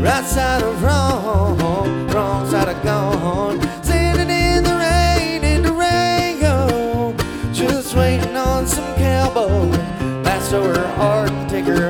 right side of wrong, wrong side of gone. Standing in the rain, in the rain, just waiting on some cowboy. Pass over hard and take her